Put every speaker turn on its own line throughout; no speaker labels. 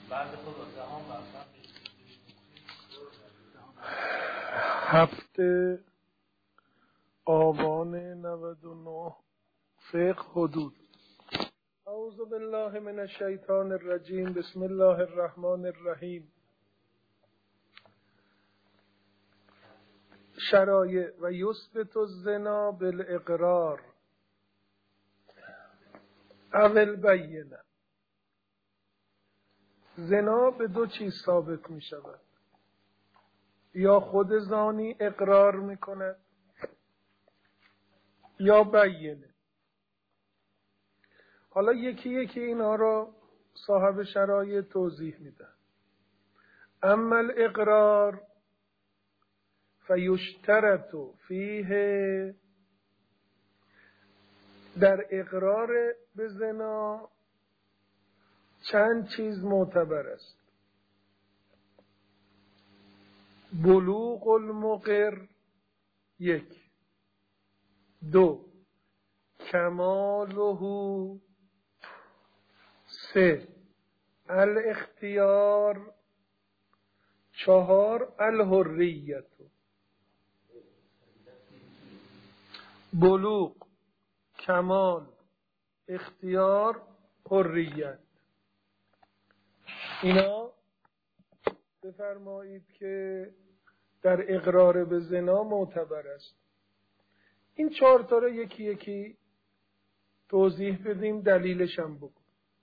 هفته آبان 99 فقه حدود. اعوذ بالله من الشیطان الرجیم. بسم الله الرحمن الرحیم. شرایع و یثبت الزنا بالاقرار اول بینه. زنا به دو چیز ثابت می شود: یا خود زانی اقرار می کند یا بینه. حالا یکی یکی اینا را صاحب شرایع توضیح میده. اما الاقرار فیشترط فیه، در اقرار به زنا چند چیز معتبر است: بلوغ المقر، 1، 2 کماله، 3 الاختیار، 4 الحریت. بلوغ، کمال، اختیار، حریت، اینا بفرمایید که در اقرار به زنا معتبر است. این 4 تا رو یکی یکی توضیح بدیم، دلیلش هم بگو.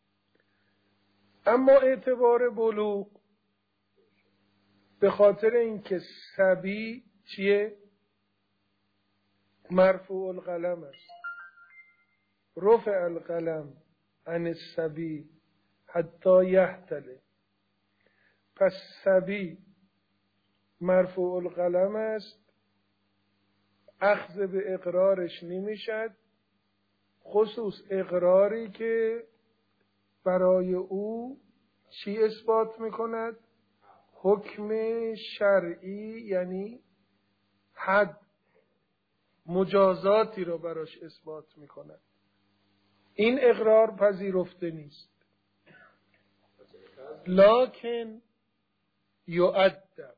اما اعتبار بلوغ به خاطر اینکه صبی چیه؟ مرفوع القلم است. رفع القلم عن الصبی حتی یحتلم. پس صبی مرفوع القلم است، اخذ به اقرارش نمیشد، خصوص اقراری که برای او چی اثبات میکند؟ حکم شرعی، یعنی حد، مجازاتی را براش اثبات میکند. این اقرار پذیرفته نیست. لکن یؤدب،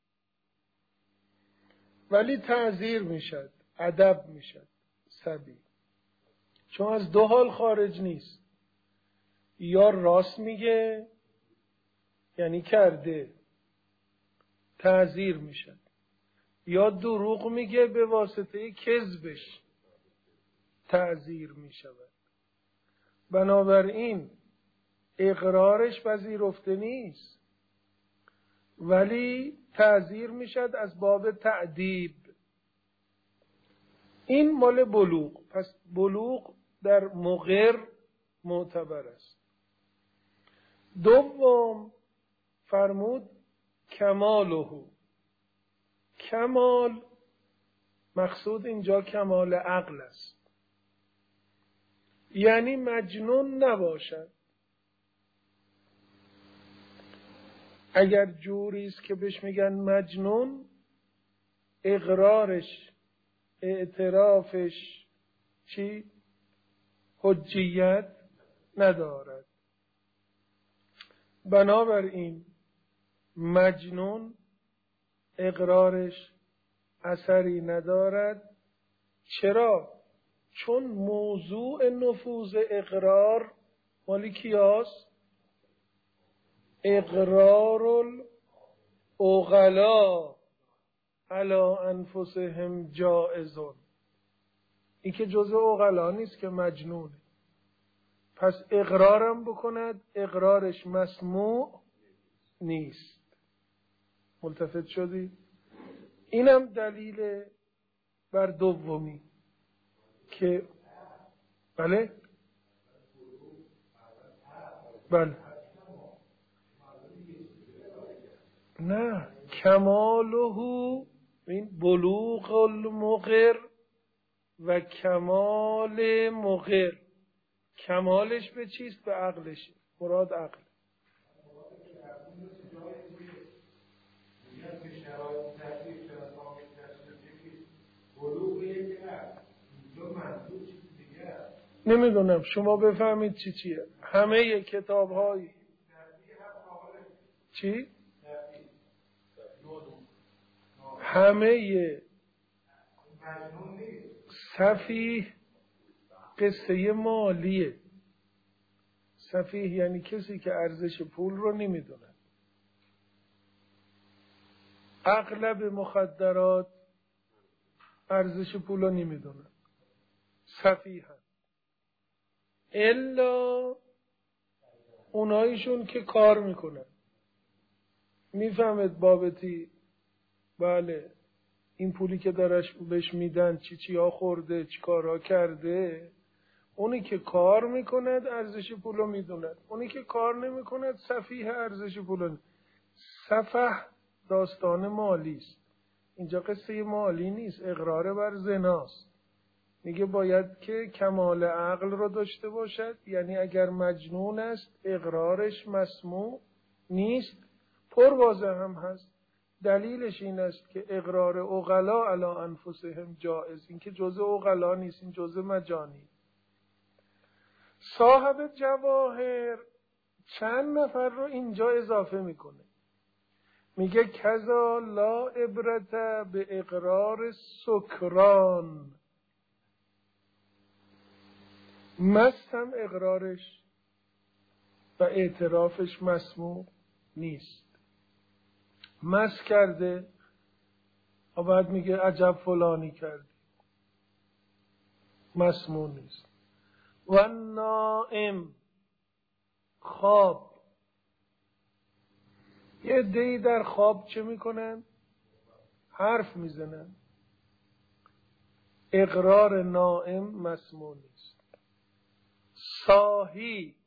ولی تعزیر میشد، ادب میشد صبی، چون از 2 حال خارج نیست: یا راست میگه یعنی کرده، تعزیر میشد، یا دروغ میگه به واسطه کذبش تعزیر میشود. بنابراین اقرارش پذیرفته نیست، ولی تعزیر میشد از باب تعذیب. این مال بلوغ. پس بلوغ در مقر معتبر است. دوم فرمود کماله. کمال مقصود اینجا کمال عقل است، یعنی مجنون نباشد. اگر جوری است که بهش میگن مجنون، اقرارش، اعترافش چی؟ حجیت ندارد. بنابراین مجنون اقرارش اثری ندارد. چرا؟ چون موضوع نفوذ اقرار مالی کیاست؟ اقرار العقلاء علی انفسهم جائزون. این که جزء عقلا نیست که مجنونه. پس اقرارم بکند، اقرارش مسموع نیست. ملتفت شدی؟ اینم دلیل بر دومی که بله نه، کماله، این بلوغ المقر و کمال مقر، کمالش به چیست؟ به عقلش. مراد عقل. نمیدونم، شما بفهمید چیه. همه کتاب های چی؟ همه سفیه قصه مالیه. سفیه یعنی کسی که ارزش پول رو نمیدونه. اغلب مخدرات ارزش پول رو نمیدونه، سفیه هست. الا اونایشون که کار میکنن، میفهمد بابتی بله این پولی که دارش بهش میدن چی ها خورده، چی کارها کرده. اونی که کار میکند ارزش پول رو میدوند، اونی که کار نمیکند سفیه ارزش پول رو. سفه داستان مالی است. اینجا قصه مالی نیست، اقرار بر زناست. میگه باید که کمال عقل رو داشته باشد، یعنی اگر مجنون است اقرارش مسموع نیست. پروازه هم هست. دلیلش این است که اقرار عقلا علی انفسهم جائز، این که جزء عقلا نیست، این جزء مجانی. صاحب جواهر چند نفر رو اینجا اضافه میکنه، میگه کذا لا عبرت به اقرار سکران. مست هم اقرارش و اعترافش مسموع نیست. مست کرده و بعد میگه عجب فلانی کردی، مسموع نیست. و نائم خواب، یه عده‌ای در خواب چه میکنن؟ حرف میزنن. اقرار نائم مسموع نیست. ساهی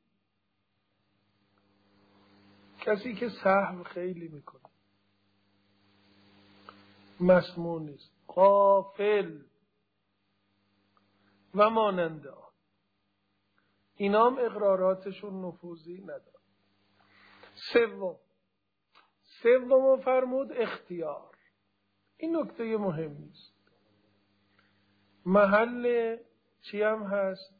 کسی که سهو خیلی میکنه، مسموع نیست. غافل و ماننده آن، اینام اقراراتشون نفوذی نداره. سوم فرمود اختیار. این نکته مهمی است. محل چی هم هست؟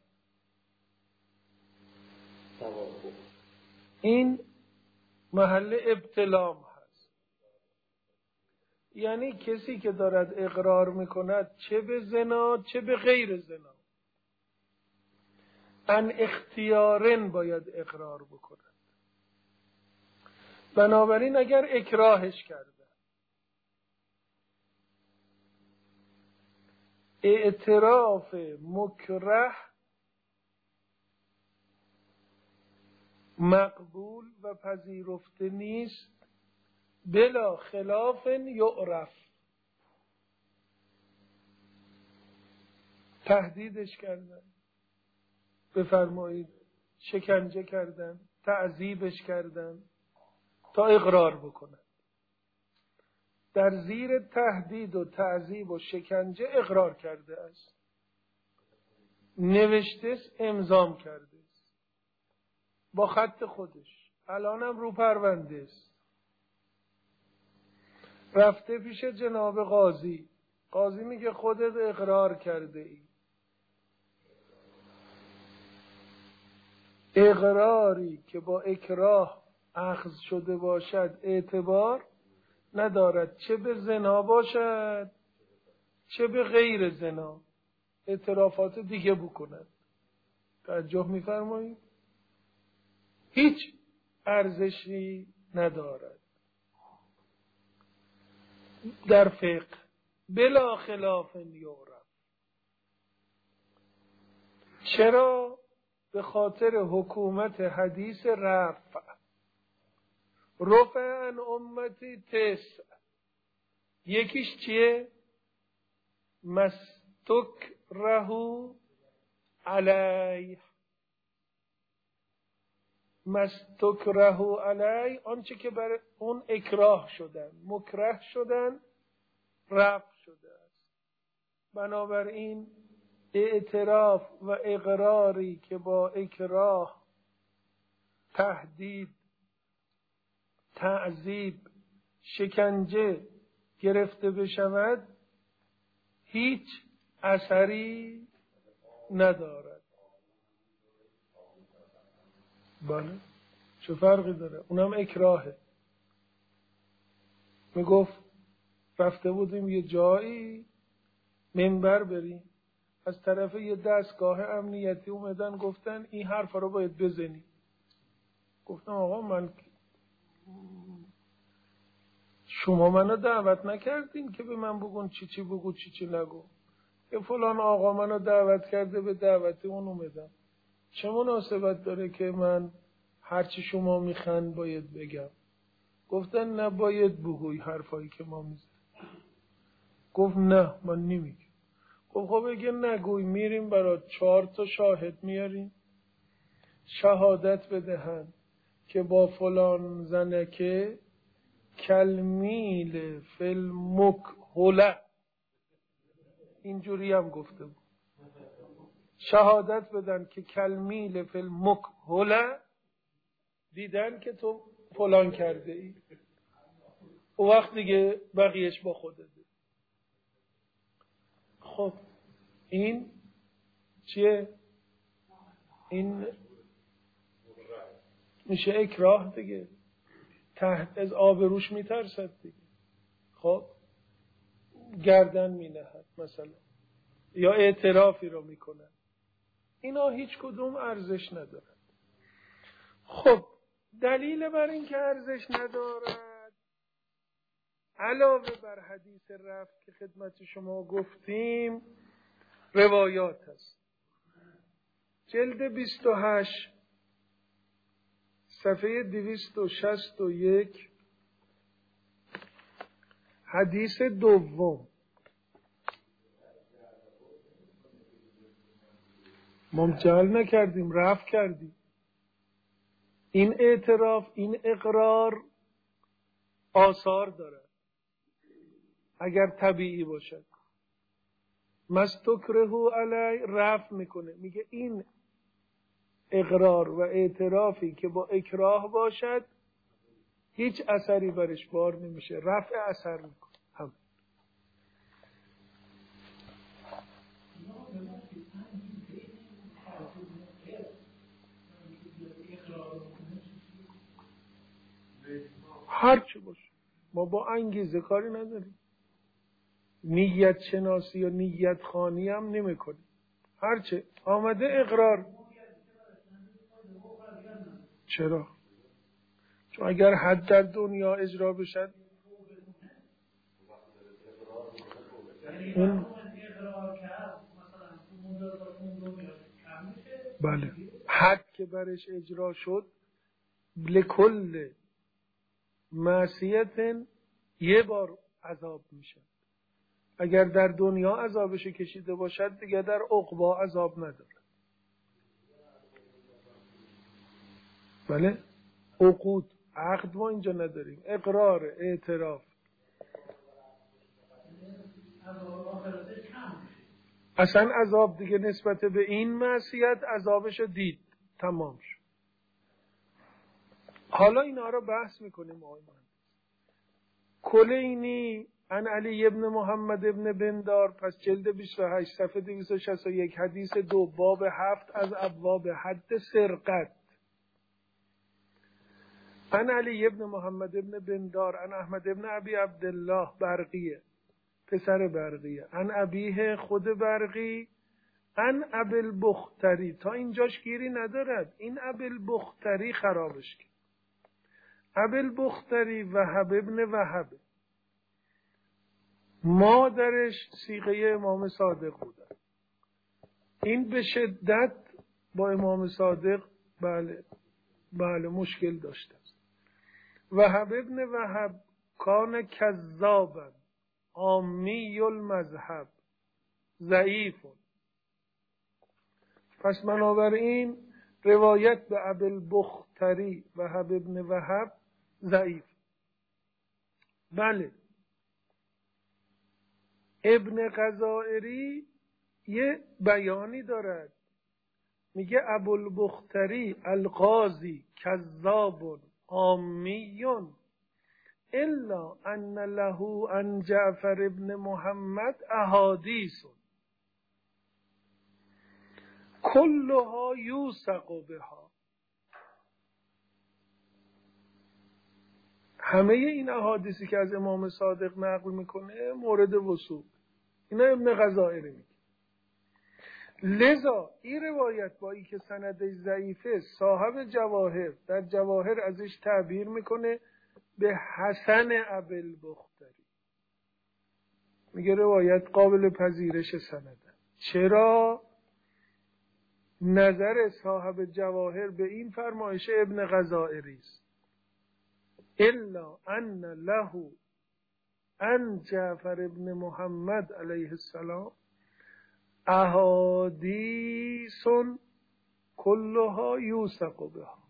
این محل ابتلام هست. یعنی کسی که دارد اقرار میکند چه به زنا چه به غیر زنا، ان اختیارن باید اقرار بکند. بنابراین اگر اکراهش کرده، اعتراف مکره مقبول و پذیرفته نیست، بلا خلاف یعرف. تهدیدش کردن، بفرمایید شکنجه کردن، تعذیبش کردن تا اقرار بکنن. در زیر تهدید و تعذیب و شکنجه اقرار کرده است، نوشته است، امضا کرده است با خط خودش، الانم رو پرونده است. رفته پیش جناب قاضی، قاضی میگه خودت اقرار کرده ای. اقراری که با اکراه اخذ شده باشد اعتبار ندارد، چه به زنا باشد چه به غیر زنا، اعترافات دیگه بکند. توجه میفرمایید؟ هیچ ارزشی ندارد در فقه، بلا خلاف یعرف. چرا؟ به خاطر حکومت حدیث رفع عن امتی تسع. یکیش چیه؟ مستکره علیه. مستکره علیه آنچه که بر اون اکراه شدن، مکره شدن، رفع شده است. بنابراین اعتراف و اقراری که با اکراه، تهدید، تعذیب، شکنجه گرفته بشود هیچ اثری ندارد. بله چه فرقی داره؟ اونم اکراهه. میگفت رفته بودیم یه جایی منبر بریم، از طرف یه دستگاه امنیتی اومدن گفتن این حرفا رو باید بزنی. گفتم آقا من شما منو دعوت نکردین که به من بگون چی بگو چی نگو. که فلان آقا منو دعوت کرده، به دعوت اون اومدم. چه مناسبت داره که من هرچی شما میخوان باید بگم؟ گفتن نباید بگوی حرفایی که ما میزنیم. گفت نه من نمیگم. گفت خب اگه نگوی میریم برای 4 تا شاهد میاریم شهادت بدهند که با فلان زنکه کلمیل فالمکحله، اینجوری هم گفته بود، شهادت بدن که کلمیل فالمکحله، دیدن که تو فلان کرده ای. و وقت دیگه بقیهش با خودت. خب این چیه؟ این میشه اکراه دیگه، تحت از آبروش میترسد دیگه. خب گردن مینهد مثلا، یا اعترافی رو میکنن. اینا هیچ کدوم ارزش ندارد. خب دلیل بر این که ارزش ندارد، علاوه بر حدیث رفع که خدمت شما گفتیم، روایات هست. جلد 28 صفحه 261 حدیث دوم. ما جعل نکردیم، رفع کردیم. این اعتراف، این اقرار آثار دارد اگر طبیعی باشد. مستکرهو علی رفع میکنه، میگه این اقرار و اعترافی که با اکراه باشد هیچ اثری برش بار نمیشه، رفع اثر میکنه. هم هر چه باشه، ما با انگیزه کاری نداریم. نیت شناسی و نیت خوانی هم نمی کنیم. هرچه آمده اقرار. چرا؟ چون اگر حد در دنیا اجرا بشد اون بله حد که برش اجرا شد لکل معصیت یه بار عذاب میشه. اگر در دنیا عذابش کشیده باشد دیگه در عقبا عذاب نداره. بله عقود عقد ما اینجا نداریم، اقرار اعتراف. اصلا عذاب دیگه نسبت به این معصیت عذابشو دید، تمام شد. حالا اینا رو بحث میکنیم. آقای مهندس کلینی عن علی ابن محمد ابن بندار، پس جلد 28 صفحه 261 حدیث 2 باب 7 از ابواب حد سرقت. عن علی ابن محمد ابن بندار عن احمد ابن ابی عبدالله برقیه، پسر برقیه، عن ابیه خود برقی، عن ابی البختری. تا اینجاش گیری ندارد، این ابی البختری خرابش کرد. ابی البختری وهب ابن وهب، مادرش صیغه امام صادق بودن. این به شدت با امام صادق بله مشکل داشته است. وهب ابن وهب کان کذابا عامی المذهب ضعیف. پس بنابراین روایت به ابی البختری وهب ابن وهب ضعیف. بله ابن غزائری یه بیانی دارد، میگه ابوالبختری القاضی کذاب عامی الا ان له عن جعفر ابن محمد احادیث کلها یوثق بها. همه این احادیثی که از امام صادق نقل میکنه مورد وثوق. اینا ابن غزائری میگه. لذا این روایت با این که سندش ضعیفه، صاحب جواهر در جواهر ازش تعبیر میکنه به حسن ابوالبختری. میگه روایت قابل پذیرش سنده. چرا؟ نظر صاحب جواهر به این فرمایش ابن غزائری است. الا ان له ان جعفر ابن محمد علیه السلام احادیث کلها یوثق بها.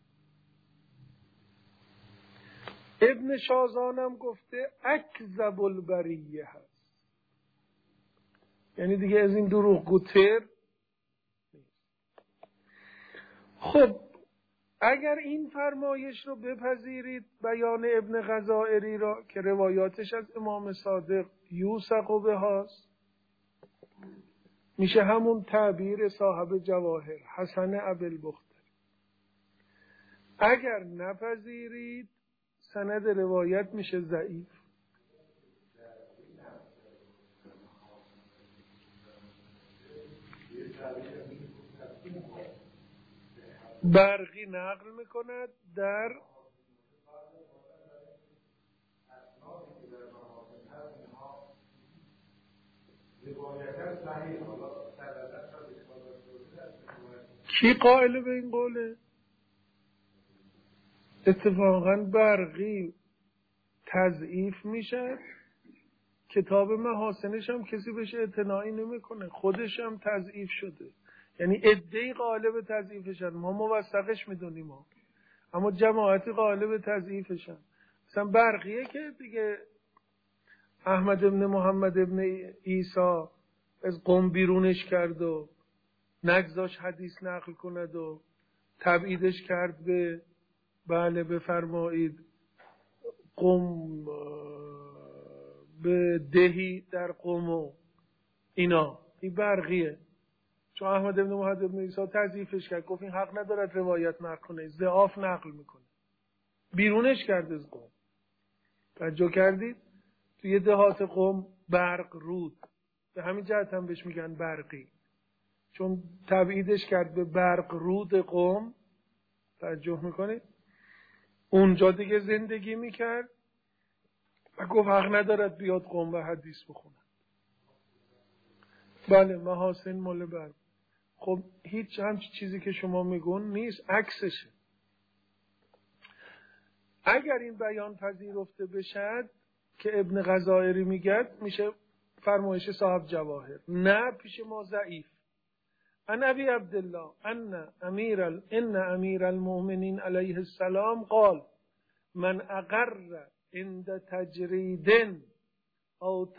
ابن شازانم گفته اکذب البریه هست، یعنی دیگه از این دروغگوتر نیست. خب اگر این فرمایش رو بپذیرید، بیان ابن غزائری را که روایاتش از امام صادق یوثق بهاست، میشه همون تعبیر صاحب جواهر حسن ابوالبختری. اگر نپذیرید سند روایت میشه ضعیف. برقی نقل میکند در کی قائل به این قوله؟ اتفاقا برقی تضعیف میشه، کتاب محاسنش هم کسی بهش اعتنایی نمیکنه، خودش هم تضعیف شده. یعنی عده‌ای قائل به تضعیفشن، ما موثقش میدونیم اما جماعتی قائل به تضعیفشن. مثلا برقیه که دیگه احمد ابن محمد ابن عیسی از قم بیرونش کرد و نگذاش حدیث نقل کند و تبعیدش کرد به بفرمایید قم، به دهی در قم و اینا. این برقیه، چون احمد ابن محمد ابن عیسی تضعیفش کرد، گفت این حق ندارد روایت نقل کنه، ضعاف نقل میکنه، بیرونش کرد از قم. توجه کردید؟ توی دهات قم برق رود، به همین جهت هم بهش میگن برقی، چون تبعیدش کرد به برق رود قم. توجه میکنید؟ اونجا دیگه زندگی میکرد و گفت حق ندارد بیاد قم و حدیث بخونه. بله محاسن مال برق. خب هیچ همچی چیزی که شما میگون نیست، عکسشه. اگر این بیان پذیرفته بشد که ابن غزائری میگد، میشه فرمایش صاحب جواهر، نه پیش ما ضعیف. ان ابی عبدالله ان امیر المؤمنین علیه السلام قال من اقر عند تجرید او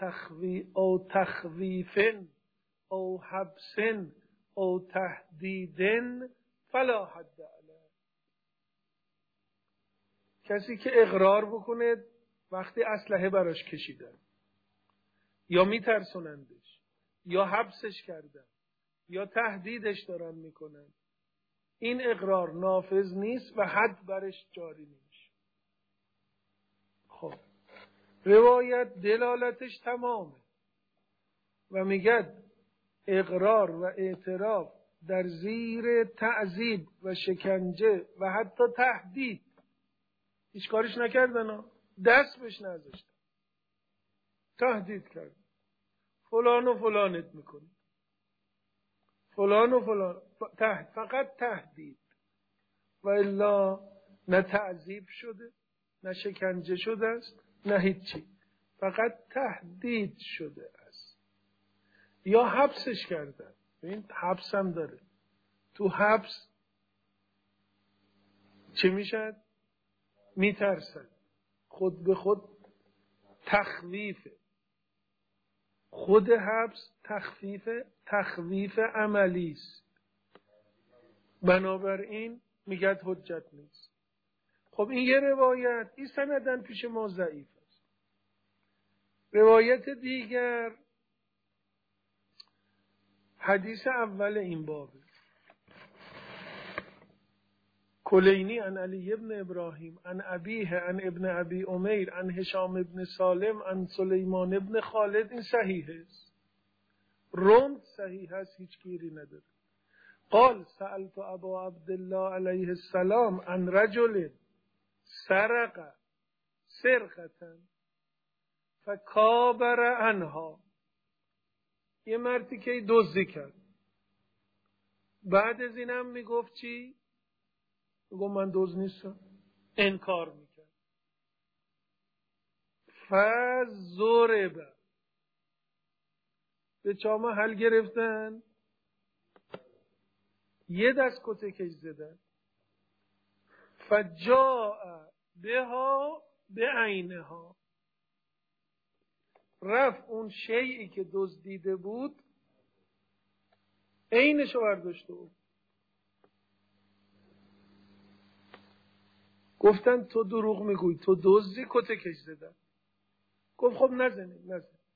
تخویف او حبس او تهدید فلا حد علیه. کسی که اقرار بکنه وقتی اسلحه براش کشیدن یا میترسونندش یا حبسش کردن یا تهدیدش دارن میکنن، این اقرار نافذ نیست و حد برش جاری نمیشه. خب روایت دلالتش تمامه و میگه اقرار و اعتراف در زیر تعذیب و شکنجه و حتی تهدید، هیچ کارش نکردن، دست بهش نذاشتن، تهدید کردن فلان و فلانت میکنی، فلان و فلان، فقط تهدید و الا نه تعذیب شده نه شکنجه شده است نه هیچی، فقط تهدید شده است یا حبسش کردن. این حبس هم داره، تو حبس چه میشد؟ میترسن، خود به خود تخویفه، خود حبس تخویف عملی است، بنابراین میگه حجت نیست. خب این یه روایت، این سندن پیش ما ضعیف است. روایت دیگر حدیث اول این بابه، کلینی عن علی ابن ابراهیم عن ابیه عن ابن ابی امیر عن هشام ابن سالم عن سلیمان ابن خالد. این صحیح است، رند صحیح است، هیچ گیری نداره. قال سألت ابا عبدالله علیه السلام عن رجل سرق سرقة فکابر عنها. یه مردی که دزدی کرد، بعد از اینم میگفت چی؟ میگفت من دزد نیستم، انکار میکرد. فضرب، به چا حل گرفتن، یه دست کتکش زدن. فجاء بها بعینها، رفت اون شیئی که دزدیده بود عینشو برداشته بود. گفتن تو دروغ میگوی، تو دزدی، کتکش زدن. گفت خب نزنید.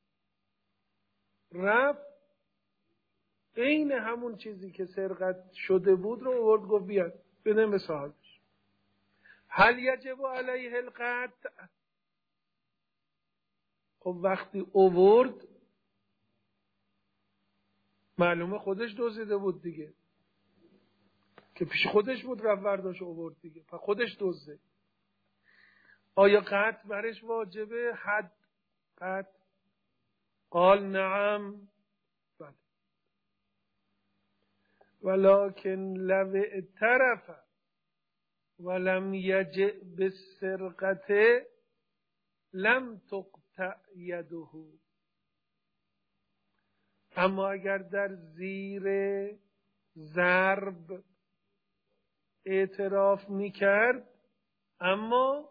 رفت عین همون چیزی که سرقت شده بود رو آورد، گفت بیاد بدن به صاحبش. هل یجب علیه القطع؟ خب وقتی آورد معلومه خودش دزدیده بود دیگه، که پیش خودش بود، رفت برداشت آورد دیگه، پس خودش دزده. آیا قطع برش واجبه؟ حد قطع؟ قال نعم، بله. ولكن لو اعترف ولم یجع بالسرقة لم تقطع یده. اما اگر در زیر ضرب اعتراف میکرد اما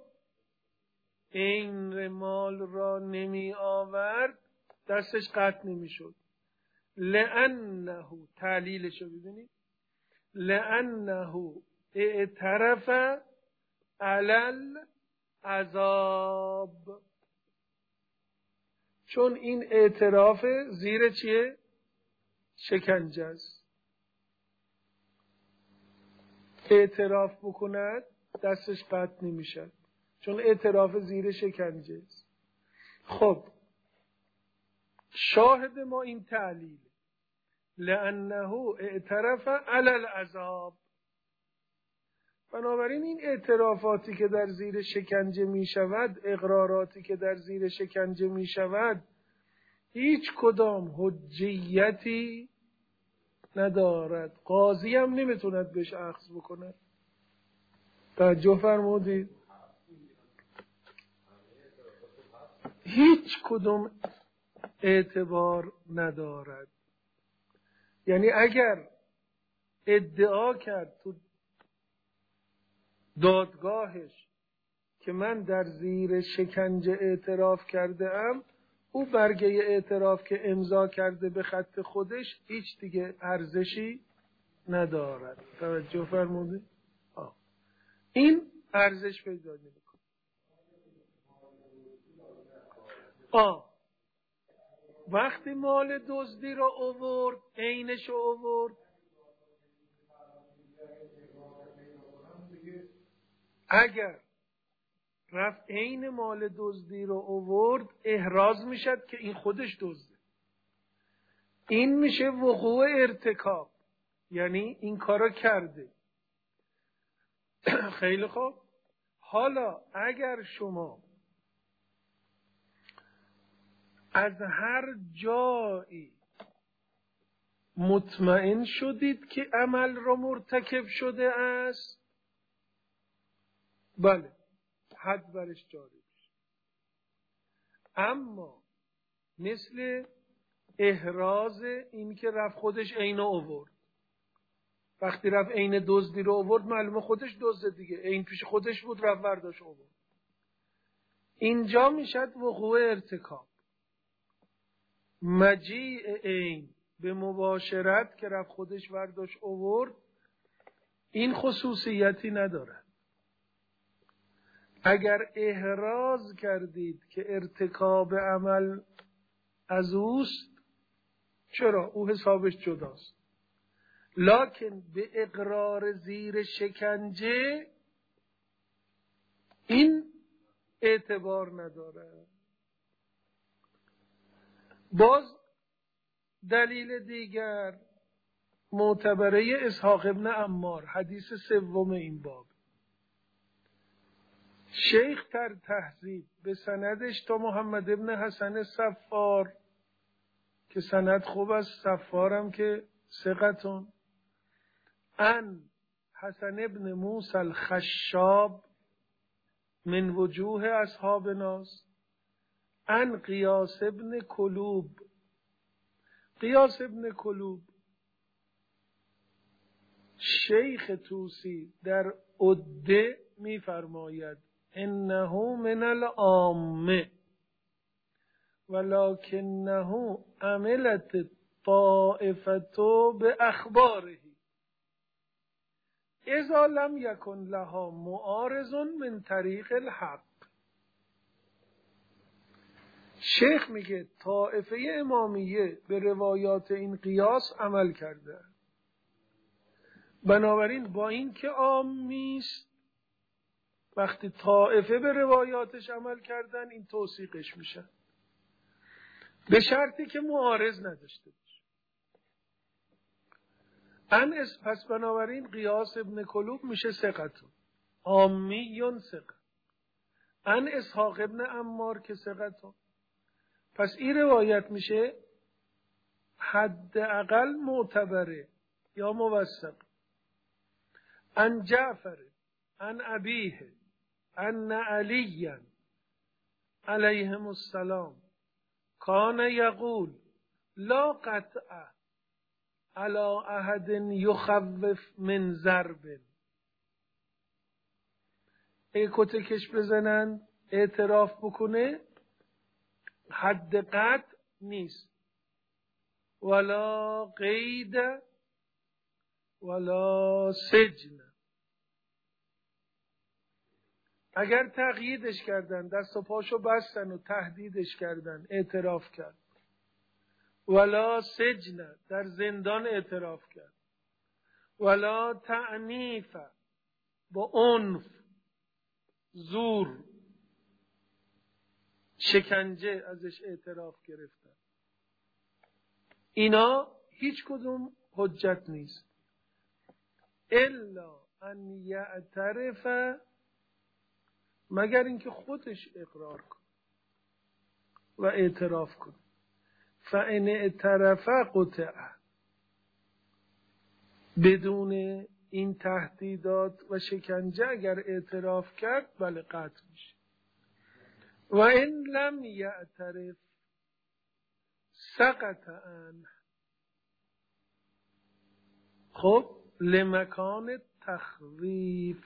این مال را نمی آورد، دستش قطع نمی شد. لأنه، تعلیلشو ببینید، لأنه اعترف علی العذاب، چون این اعتراف زیر چیه؟ شکنجه است. اعتراف بکند دستش قطع نمی شد، چون اعتراف زیر شکنجه است. خب شاهد ما این تعلیل، لأنه اعترف علی العذاب. بنابراین این اعترافاتی که در زیر شکنجه می شود، اقراراتی که در زیر شکنجه می شود، هیچ کدام حجیتی ندارد. قاضی هم نمیتوند بهش اخذ بکند. توجه فرمودید؟ هیچ کدام اعتبار ندارد. یعنی اگر ادعا کرد تو دادگاهش که من در زیر شکنجه اعتراف کرده ام، او برگه اعتراف که امضا کرده به خط خودش هیچ دیگه ارزشی ندارد. توجه فرمودید؟ این ارزش پیدا نمی‌کنه. وقتی مال دزدی را آورد، عینش رو آورد، اگر رفت عین مال دزدی رو آورد، احراز میشد که این خودش دزده. این میشه وقوع ارتکاب، یعنی این کارا کرده. خیلی خوب. حالا اگر شما از هر جایی مطمئن شدید که عمل را مرتکب شده است، بله، حد برش جاری میشه. اما مثل احراز این که رفت خودش عینو آورد، وقتی رفت عین دزدی رو آورد معلومه خودش دزد دیگه، عین پیش خودش بود، رفت برداشت آورد. اینجا میشد وقوع ارتکاب. مجیع عین به مباشرت که رفت خودش برداشت آورد، این خصوصیتی ندارد. اگر احراز کردید که ارتکاب عمل از اوست، چرا؟ او حسابش جداست. لکن به اقرار زیر شکنجه این اعتبار نداره. باز دلیل دیگر معتبره اسحاق ابن عمار، حدیث سوم این باب. شیخ در تهذیب به سندش تا محمد ابن حسن صفار که سند خوب است، صفارم که ثقتون، ان حسن ابن موسی الخشاب من وجوه اصحاب ناس، ان قیاس ابن کلوب. قیاس ابن کلوب شیخ توسی در عده می فرماید انه من العامه ولکنه عملت طائفته به اخباره اذا لم یکن لها معارض من طریق الحق. شیخ میگه طائفه امامیه به روایات این قیاس عمل کرده، بنابراین با این که عامی است، وقتی طائفه به روایاتش عمل کردن این توثیقش میشه، به شرطی که معارض نداشته باشه. پس بنابراین قیاس ابن کلوب میشه ثقتون، عامیون ثقه. ان اسحاق ابن عمار که ثقتون، پس این روایت میشه حداقل معتبره یا موثق. ان جعفر ان ابیه ان علی علیهم السلام کان یقول لا قطع علی احد یخوف من ضرب. ای کتکش بزنن اعتراف بکنه حد قطع نیست، ولا قید ولا سجن. اگر تقییدش کردن، دست و پاشو بستن و تهدیدش کردن، اعتراف کرد، ولا سجن، در زندان اعتراف کرد، ولا تعنیف، با عنف، زور، شکنجه ازش اعتراف گرفتن، اینا هیچ کدوم حجت نیست الا ان یعترف، مگر اینکه خودش اقرار کنه و اعتراف کنه. فان اعترف قطع، بدون این تهدیدات و شکنجه اگر اعتراف کرد بله قطع میشه. و این لم یعترف سقط عنه. خب لمکان تخویف،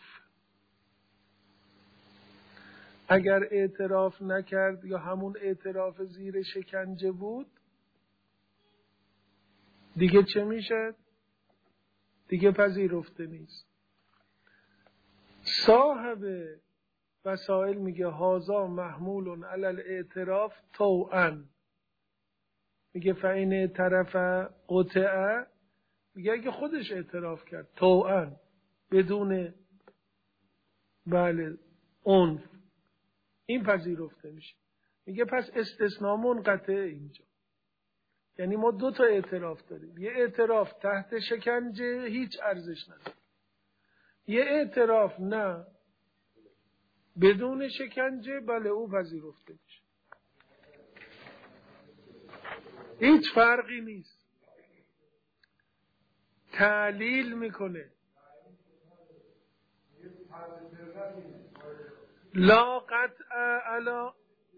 اگر اعتراف نکرد یا همون اعتراف زیر شکنجه بود دیگه چه میشه؟ دیگه پذیرفته نیست. صاحب وسائل میگه هازا محمول علی الاعتراف طوعا، میگه فإن طرف قطع، میگه اگه خودش اعتراف کرد طوعا بدون بله عنف، این پذیرفته میشه. میگه پس استثناء منقطع اینجا، یعنی ما دو تا اعتراف داریم، یه اعتراف تحت شکنجه هیچ ارزش نداره، یه اعتراف نه بدون شکنجه بله او پذیرفته میشه، هیچ فرقی نیست. تعلیل میکنه لا قطع علی،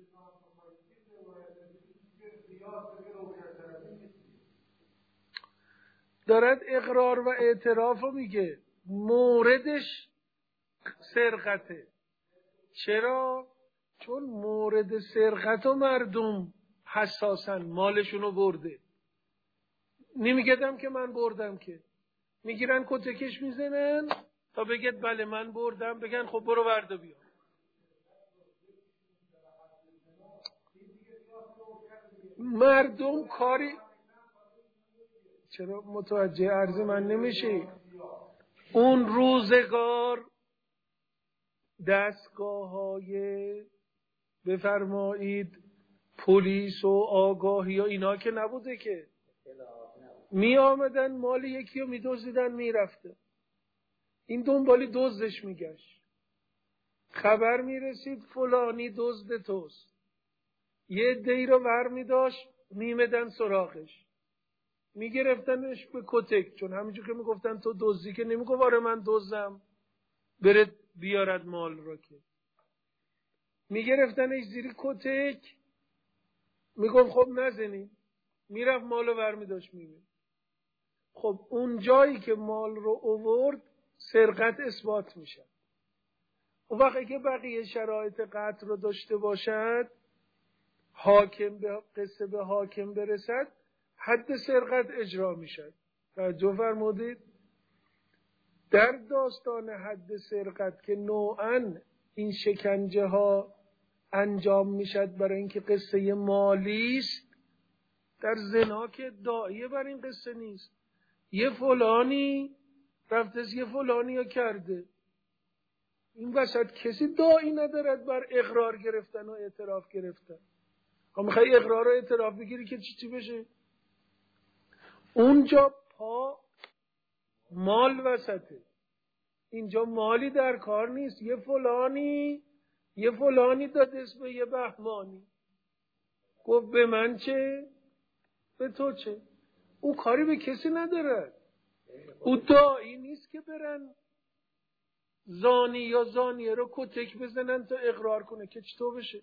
دارد اقرار و اعتراف رو میگه، موردش سرقته. چرا؟ چون مورد سرقت و مردم حساسن، مالشونو برده. نمیگدم که من بردم، که میگیرن کتکش میزنن تا بگید بله من بردم، بگن خب برو ورده بیا. مردم کاری چرا متوجه عرض من نمیشی؟ اون روزگار دستگاه‌های بفرمایید پلیس و آگاهی و اینا که نبوده که می آمدن مال یکی رو می دزدیدن می رفته، این دنبالی دزدش می گشت، خبر می رسید فلانی دزد توست، یه عده‌ای رو ور می داشت می مدن سراغش، می گرفتنش به کتک، چون همینجور که می گفتن تو دزدی که نمی گفت آره من دزدم بره بیارد مال رو، که می گرفتنش زیر کتک، می گفت خب نزنی، می رفت مال رو ور می داشت می مید. خب اون جایی که مال رو آورد سرقت اثبات میشه. اون وقتی که بقیه شرایط قطع رو داشته باشد، حاکم به قصه به حاکم برسد، حد سرقت اجرا میشه. توجه فرمودید؟ در داستان حد سرقت که نوعاً این شکنجه ها انجام میشد برای اینکه قصه مالی است، در زنا که داعیه بر این قصه نیست. یه فلانی رفته یه فلانی ها کرده، این وسط کسی داعی ندارد بر اقرار گرفتن و اعتراف گرفتن. میخوای اقرار و اعتراف بگیری که چی بشه؟ اونجا پا مال وسطه، اینجا مالی در کار نیست. یه فلانی داد اسم یه بهمانی، گفت به من چه به تو چه، او کاری به کسی نداره، او داعی نیست که برن زانی یا زانیه رو کتک بزنن تا اقرار کنه که چطور بشه.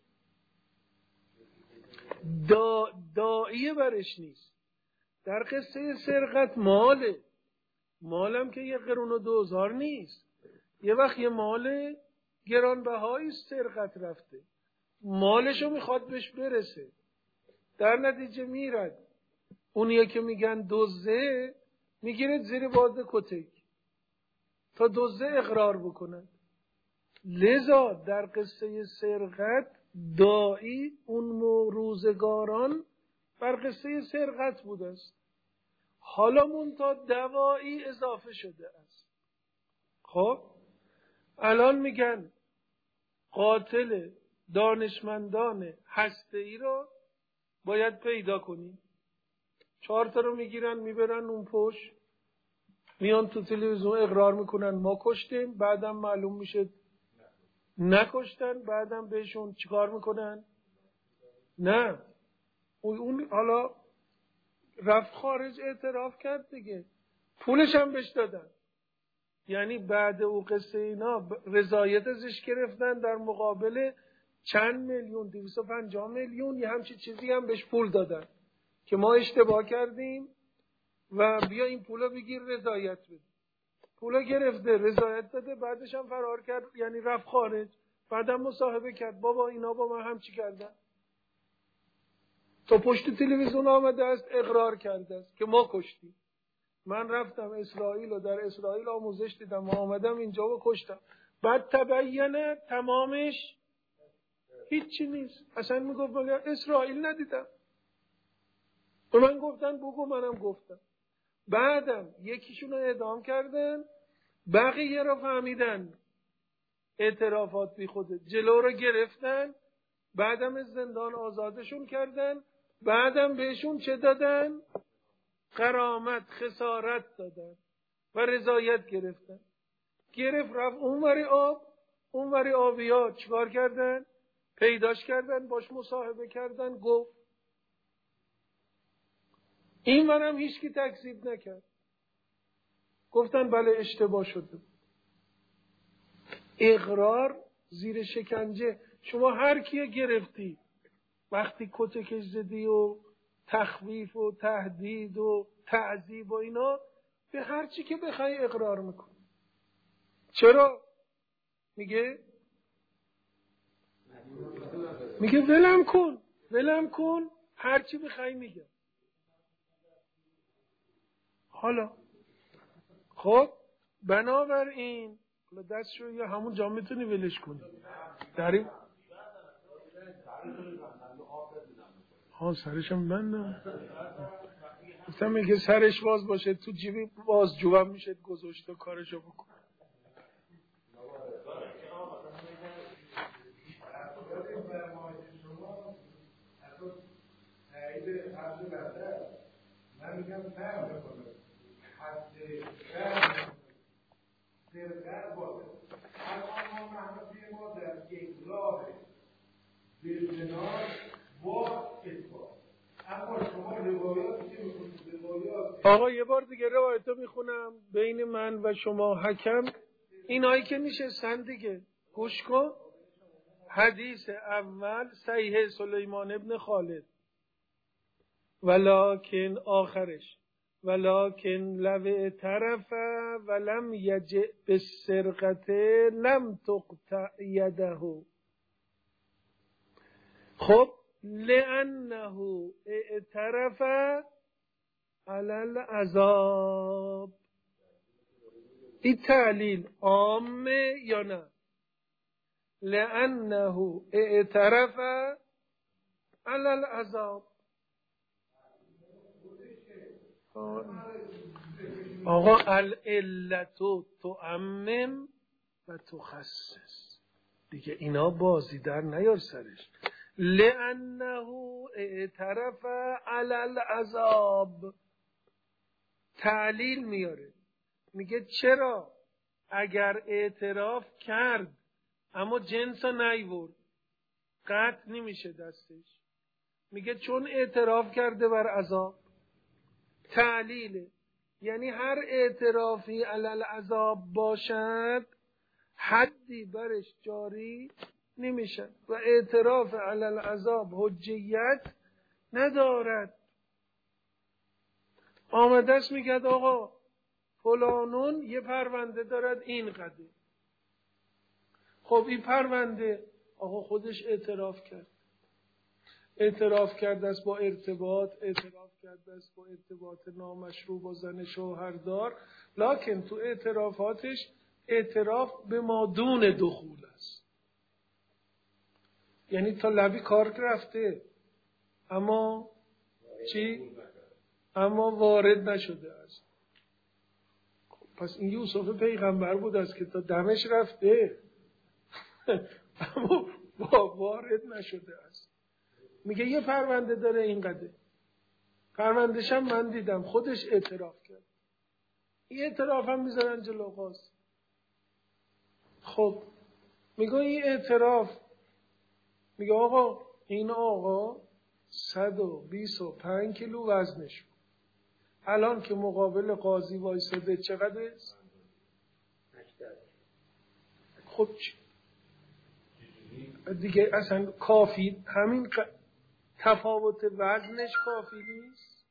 داعیه برش نیست. در قصه سرقت مالم که یه قرون و 2000 نیست، یه وقت یه مال گرانبهایی سرقت رفته، مالشو میخواد بهش برسه، در نتیجه میرد اونیه که میگن دزده میگیرد زیر باد کتک تا دزده اقرار بکنند. لذا در قصه سرقت داعی اون روزگاران بر قصه سرقت بوده است، حالا منتها دوایی اضافه شده است. خب الان میگن قاتل دانشمندان هسته‌ای رو باید پیدا کنیم، 4 تا رو میگیرن میبرن اون پشت، میان تو تلویزیون اقرار میکنن ما کشتیم، بعدم معلوم میشه نکشتن، بعدم بهشون چیکار میکنن؟ نه اون حالا رفت خارج اعتراف کرد دیگه، پولش هم بهش دادن، یعنی بعد او قصه اینا رضایت ازش گرفتن، در مقابل چند میلیون 250 میلیون یه همچین چیزی هم بهش پول دادن که ما اشتباه کردیم و بیا این پولا بگیر رضایت بده. پولا گرفته رضایت داده، بعدش هم فرار کرد، یعنی رفت خارج، بعدم مصاحبه کرد بابا اینا با من همچی کردن، تا پشت تلویزیون آمده است اقرار کرده است که ما کشتیم. من رفتم اسرائیل و در اسرائیل آموزش دیدم و آمدم اینجا و کشتم، بعد تبینه تمامش هیچی نیست. اصلا میگفت مگر اسرائیل ندیدم، به من گفتن بگو، منم گفتم. بعدم یکیشون رو اعدام کردن، بقیه رو فهمیدن اعترافات بی خوده، جلو رو گرفتن، بعدم از زندان آزادشون کردن، بعدم بهشون چه دادن؟ غرامت خسارت دادن و رضایت گرفتن. رفت اونوری آبیا چیکار کردن؟ پیداش کردن، باش مصاحبه کردن، گفت این منم هیچکی تکذیب نکرد، گفتن بله اشتباه شده. اقرار زیر شکنجه. شما هر کیه گرفتی وقتی کتکش زدی و تخویف و تهدید و تعذیب و اینا، به هر چی که بخوای اقرار میکن. چرا؟ میگه ولم کن هر چی بخوای میگه. حالا خب بنابراین دستشو یا همون جا میتونی ولش کنی داریم سرشم بندم گفتم میگه سرش باز باشه تو جیبی بازجو هم میشه گذاشت و کارشو بکن.
من میگم فرق بکنه حد سرقت باشه. الان محمدی ما در اقرار بالجناح با اثبات. اما شما روایاتی که میخونید روایات
آقا یه بار دیگه روایتو میخونم بین من و شما حکم. اینایی که نشستن دیگه گوش کن. حدیث اول صحیح سلیمان ابن خالد، ولکن آخرش ولکن لو اعترف ولم یجئ بالسرقة لم تقطع یده. خب لانه اعترف علی العذاب. این تعلیل عامه یا نه؟ لانه اعترف علی العذاب. آقا العلت تعمم و تخصص دیگه، اینا بازی در نیار سرش. لانه اعترف علی العذاب تعلیل میاره، میگه چرا اگر اعتراف کرد اما جنس نیورد قطع نمیشه دستش. میگه چون اعتراف کرده بر عذاب. تعلیله یعنی هر اعترافی علی العذاب باشد حدی برش جاری نمیشه و اعتراف علی العذاب حجیت ندارد. آمده است میگه آقا فلانون یه پرونده دارد این قدر. خب این پرونده آقا خودش اعتراف کرد، اعتراف کرده است با ارتباط، اعتراف کرده است با ارتباط نامشروع با زن شوهردار، لکن تو اعترافاتش اعتراف به ما دون دخول است. یعنی تا لبی کار رفته اما چی؟ اما وارد نشده است. پس این یوسف پیغمبر بود است که تا دمش رفته اما وارد نشده است. میگه یه پرونده داره اینقدر، پروندهش هم من دیدم خودش اعتراف کرد. این اعتراف هم میذارن جلو قاضی. خب میگه این اعتراف، میگه آقا این آقا 125 کیلو وزنش بود، الان که مقابل قاضی وایساده چقدر است؟ خب دیگه اصلا کافی همین تفاوت وزنش کافی نیست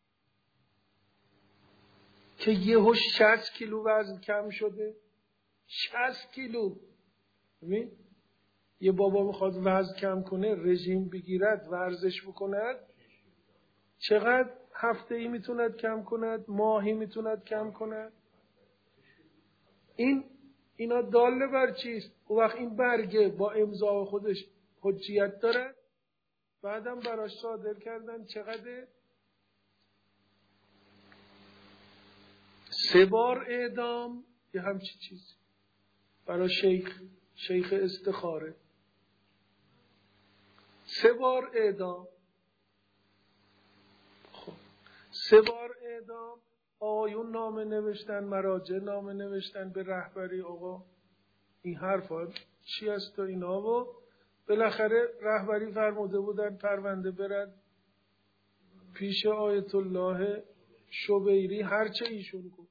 که یهو 60 کیلو وزن کم شده. 60 کیلو. ببین یه بابا میخواد وزن کم کنه، رژیم بگیرد، ورزش بکند، چقدر هفته‌ای میتوند کم کند، ماهی میتوند کم کند؟ اینا داله بر چیست؟ او وقت این برگه با امضا خودش حجیت دارد، بعدم براش صادر کردن چقدر؟ 3 بار اعدام یه همچی چیز برای شیخ استخاره. 3 بار اعدام. خب 3 بار اعدام. آقایون نامه نوشتن، مراجع نامه نوشتن به رهبری آقا این حرفا چی است و اینا، و بالاخره رهبری فرموده بودن پرونده برد پیش آیت الله شبیری، هرچه ایشون گفت.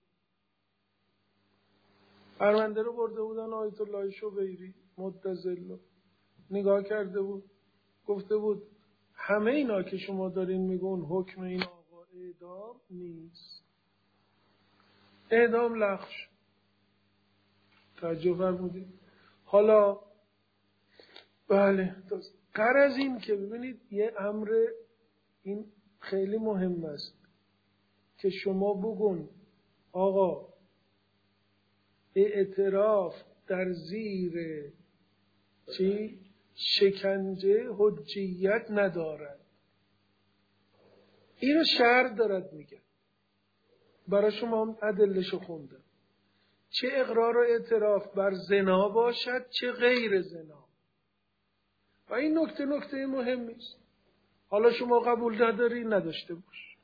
پرونده رو برده بودن آیت الله شبیری متزل، نگاه کرده بود گفته بود همه اینا که شما دارین میگون حکم این آقا اعدام نیست، اعدام لغو شد. توجه فرمودید؟ حالا بله غرض این که ببینید یه امر این خیلی مهم است که شما بگون آقا اعتراف در زیر چی؟ شکنجه حجیت ندارد. اینو شرع دارد میگه. برای شما هم ادله‌شو خوندم. چه اقرار و اعتراف بر زنا باشد چه غیر زنا. و این نکته مهمی است. حالا شما قبول نداری نداشته باش.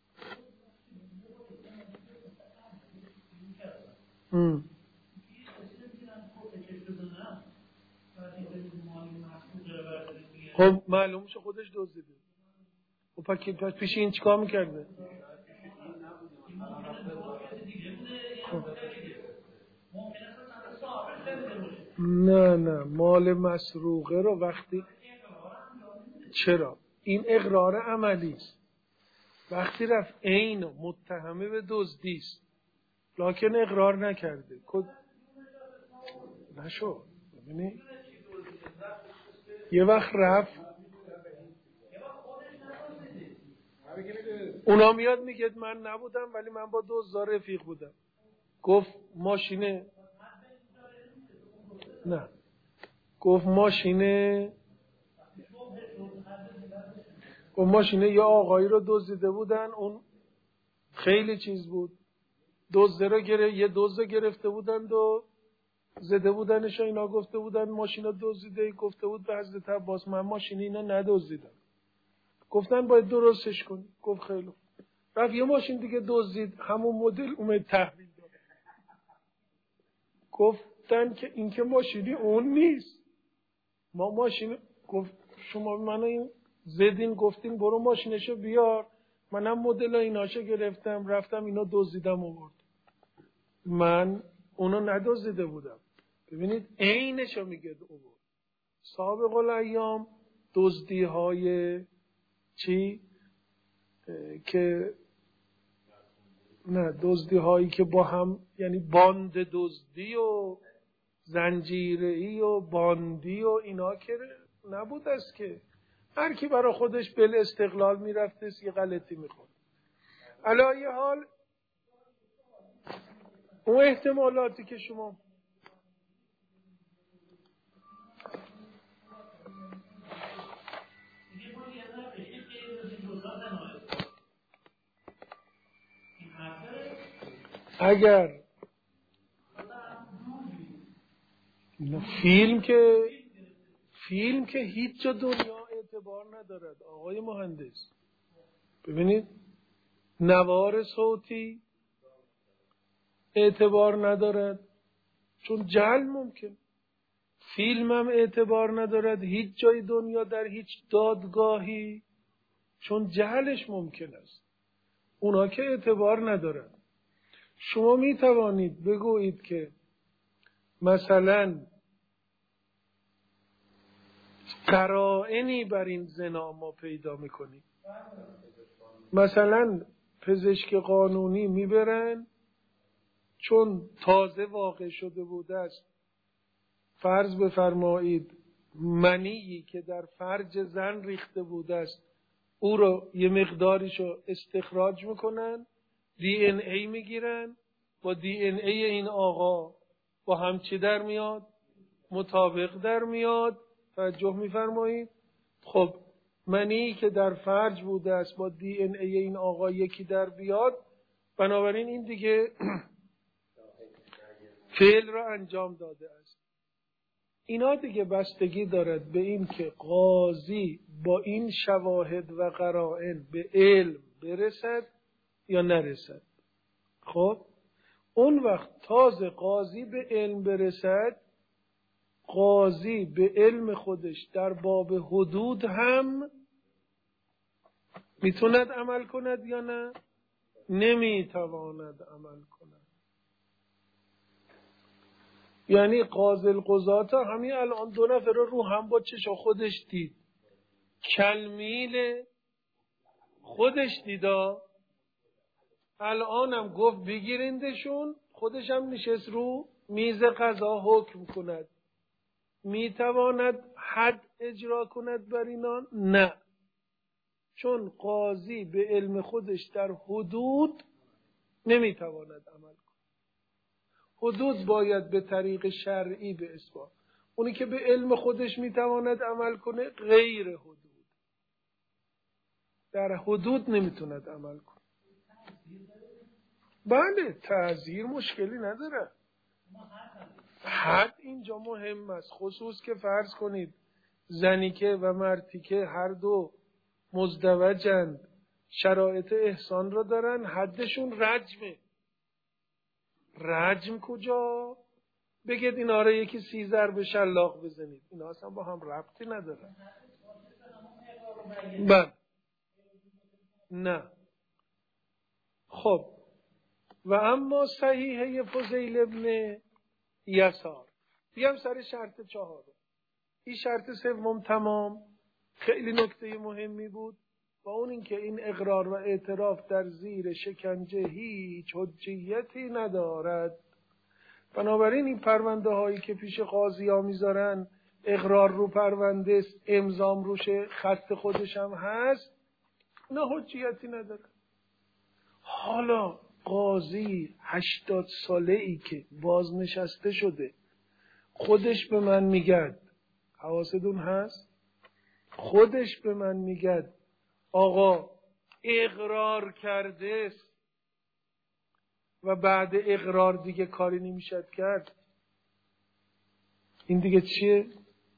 خب معلوم شه خودش دزدیده. خب پس پیش این چیکار میکرده؟ نه مال مسروقه رو وقتی چرا؟ این اقرار عملی است. وقتی رفت عین متهمه به دزدی است لکن اقرار نکرده نشو. ببینی یه وقت رفت اونا میاد میگه من نبودم ولی من با دزدا رفیق بودم. گفت ماشینه یه آقایی رو دزدیده بودن. اون خیلی چیز بود. یه دزد گرفته بودند و زده بودنش. اینا گفته بودن ماشینا دزدیده. گفته بود به حضرت عباس من ماشین اینا ندزدیدم. گفتن باید درستش کنی. گفت خیلی. رفت یه ماشین دیگه دزدید همون مدل اومد تحویل داد. گفتن که این که ماشینی اون نیست. ما ماشین گفت شما منو این زدین گفتین برو ماشینشو بیار. منم مدل ایناشو گرفتم رفتم اینا دزدیدم آورد. من اونو ندزدیده بودم. ببینید عینشو میگه آورد. سابق الایام دزدی های چی که نه دزدی هایی که با هم یعنی باند دزدی و زنجیره‌ای و باندی و اینا که نبود است که هر کی برای خودش بل استقلال میرفته یه غلطی میکنه. علایه حال اون احتمالاتی که شما اگر فیلم که هیچ جا دنیا اعتبار ندارد آقای مهندس. ببینید نوار صوتی اعتبار ندارد چون جعل ممکن. فیلم هم اعتبار ندارد هیچ جای دنیا در هیچ دادگاهی چون جعلش ممکن است. اونا که اعتبار ندارد. شما می توانید بگویید که مثلا قرائنی بر این زنا ما پیدا میکنیم. مثلا پزشک قانونی میبرن چون تازه واقع شده بوده است. فرض بفرمایید منیی که در فرج زن ریخته بوده است او رو یه مقداریشو استخراج میکنن. دی ان ای میگیرن. با دی ان ای این آقا با هم چی در میاد؟ مطابق در میاد. توجه میفرمایید. خب منی که در فرج بوده است با دی ان ای این آقا یکی در بیاد بنابراین این دیگه فعل را انجام داده است. اینا دیگه بستگی دارد به این که قاضی با این شواهد و قرائن به علم برسد یا نرسد. خب اون وقت تازه قاضی به علم برسد قاضی به علم خودش در باب حدود هم میتوند عمل کند یا نه؟ نمیتواند عمل کند. یعنی قاضی القضات همین الان 2 نفر رو هم با چشم خودش دید. کلمیل خودش دیدا. الانم گفت بگیرندشون. خودش هم نشست رو میز قضا حکم کند. میتواند حد اجرا کند بر اینا؟ نه. چون قاضی به علم خودش در حدود نمیتواند عمل کند. حدود باید به طریق شرعی به اثبات. اونی که به علم خودش میتواند عمل کنه غیر حدود. در حدود نمیتواند عمل کنه. بله تعزیر مشکلی نداره. حد اینجا مهم است، خصوص که فرض کنید زنیکه و مرتیکه هر دو مزدوجند، شرایط احسان رو دارن، حدشون رجمه. رجم کجا؟ بگید اینا رو یکی 30 ضرب شلاق بزنید، اینا اصلا با هم ربطی ندارن. بله نه. خب و اما صحیحه فضیل ابن یسار، بیام سر شرط 4. این شرط 3 تمام، خیلی نکته مهمی بود و اون این که این اقرار و اعتراف در زیر شکنجه هیچ حجیتی ندارد. بنابراین این پرونده هایی که پیش قاضی ها میذارن، اقرار رو پرونده است، امضام روش، خط خودش هم هست، نه حجیتی نداره. حالا قاضی 80 ساله ای که بازنشسته شده خودش به من میگد، حواستون هست؟ خودش به من میگد آقا اقرار کرده است و بعد اقرار دیگه کاری نمیشد کرد. این دیگه چیه؟